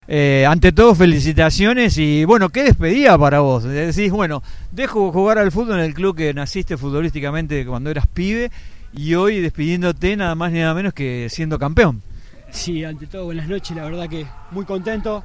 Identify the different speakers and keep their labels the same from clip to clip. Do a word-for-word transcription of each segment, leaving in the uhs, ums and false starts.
Speaker 1: Eh, ante todo, felicitaciones y bueno, qué despedida para vos. Decís, bueno, dejo jugar al fútbol en el club que naciste futbolísticamente cuando eras pibe y hoy despidiéndote nada más ni nada menos que siendo campeón.
Speaker 2: Sí, ante todo, buenas noches, la verdad que muy contento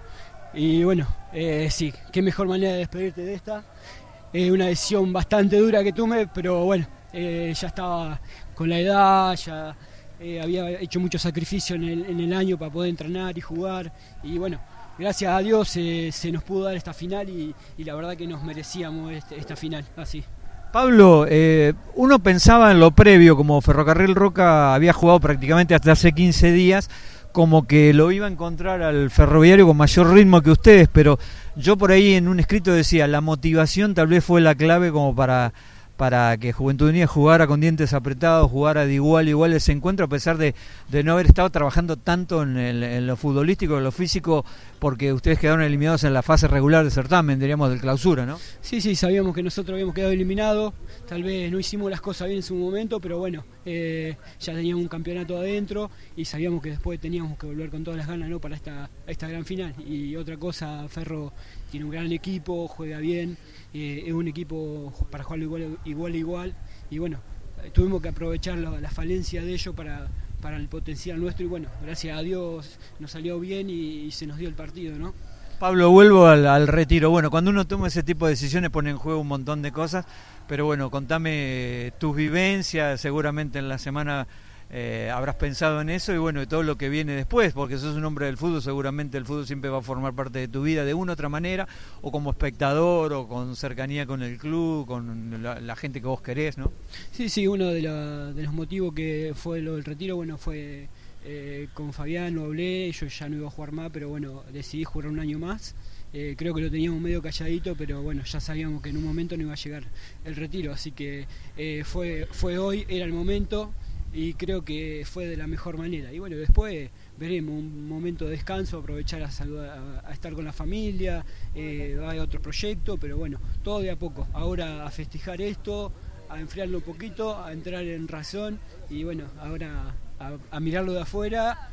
Speaker 2: y bueno, eh, sí, qué mejor manera de despedirte de esta. Es eh, una decisión bastante dura que tomé, pero bueno, eh, ya estaba con la edad, ya eh, había hecho mucho sacrificio en el, en el año para poder entrenar y jugar y bueno, gracias a Dios eh, se nos pudo dar esta final y, y la verdad que nos merecíamos este, esta final, así.
Speaker 1: Pablo, eh, uno pensaba en lo previo, como Ferrocarril Roca había jugado prácticamente hasta hace quince días, como que lo iba a encontrar al Ferroviario con mayor ritmo que ustedes, pero yo por ahí en un escrito decía, la motivación tal vez fue la clave como para... para que Juventud Unida jugara con dientes apretados, jugara de igual a igual ese encuentro, a pesar de, de no haber estado trabajando tanto en, el, en lo futbolístico, en lo físico, porque ustedes quedaron eliminados en la fase regular del certamen, diríamos, del clausura, ¿no?
Speaker 2: Sí, sí, sabíamos que nosotros habíamos quedado eliminados, tal vez no hicimos las cosas bien en su momento, pero bueno, eh, ya teníamos un campeonato adentro y sabíamos que después teníamos que volver con todas las ganas, ¿no?, para esta, esta gran final. Y otra cosa, Ferro tiene un gran equipo, juega bien, eh, es un equipo para jugarlo igual, igual a igual, y bueno, tuvimos que aprovechar la, la falencia de ellos para, para el potencial nuestro, y bueno, gracias a Dios nos salió bien y, y se nos dio el partido, ¿no?
Speaker 1: Pablo, vuelvo al, al retiro. Bueno, cuando uno toma ese tipo de decisiones pone en juego un montón de cosas, pero bueno, contame tus vivencias, seguramente en la semana eh, habrás pensado en eso y bueno, y todo lo que viene después, porque sos un hombre del fútbol, seguramente el fútbol siempre va a formar parte de tu vida de una u otra manera, o como espectador, o con cercanía con el club, con la, la gente que vos querés, ¿no?
Speaker 2: Sí, sí, uno de, la, de los motivos que fue lo del retiro, bueno, fue... Eh, con Fabián lo hablé, yo ya no iba a jugar más, pero bueno, decidí jugar un año más. Eh, creo que lo teníamos medio calladito, pero bueno, ya sabíamos que en un momento no iba a llegar el retiro, así que eh, fue, fue hoy, era el momento y creo que fue de la mejor manera. Y bueno, después veremos un momento de descanso, aprovechar a, saludar, a, a estar con la familia, eh, hay otro proyecto, pero bueno, todo de a poco. Ahora a festejar esto, a enfriarlo un poquito, a entrar en razón y bueno, ahora... A, a mirarlo de afuera,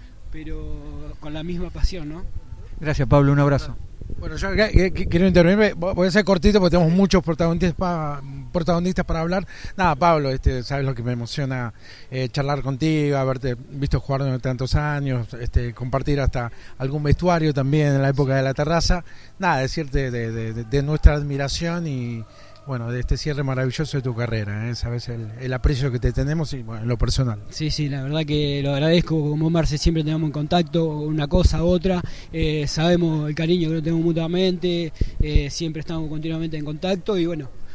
Speaker 2: pero con la misma pasión, ¿no?
Speaker 1: Gracias, Pablo, un abrazo.
Speaker 3: Bueno, yo quiero intervenir, voy a ser cortito porque tenemos muchos protagonistas para, protagonistas para hablar. Nada, Pablo, este, sabes lo que me emociona eh, charlar contigo, haberte visto jugar durante tantos años, este, compartir hasta algún vestuario también en la época de la terraza. Nada, decirte de, de, de, de nuestra admiración y bueno, de este cierre maravilloso de tu carrera, ¿eh? Sabes el, el aprecio que te tenemos y bueno, en lo personal.
Speaker 2: Sí, sí, la verdad que lo agradezco, como Marce siempre tenemos en contacto, una cosa u otra, eh, sabemos el cariño que lo tenemos mutuamente, eh, siempre estamos continuamente en contacto y bueno,